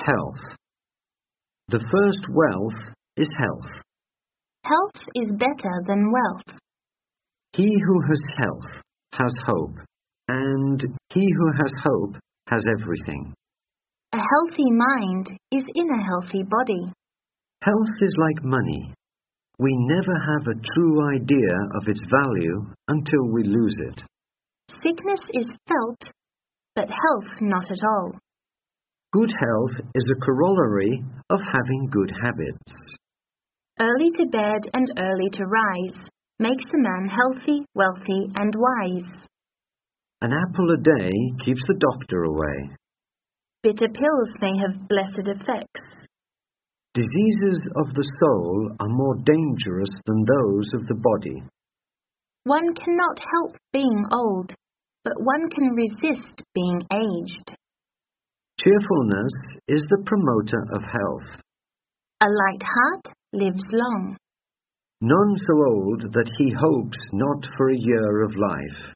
Health. The first wealth is health. Health is better than wealth. He who has health has hope, and he who has hope has everything. A healthy mind is in a healthy body. Health is like money. We never have a true idea of its value until we lose it. Sickness is felt, but health not at all. Good health is a corollary of having good habits. Early to bed and early to rise makes a man healthy, wealthy, and wise. An apple a day keeps the doctor away. Bitter pills may have blessed effects. Diseases of the soul are more dangerous than those of the body. One cannot help being old, but one can resist being aged. Cheerfulness is the promoter of health. A light heart lives long. None so old that he hopes not for a year of life.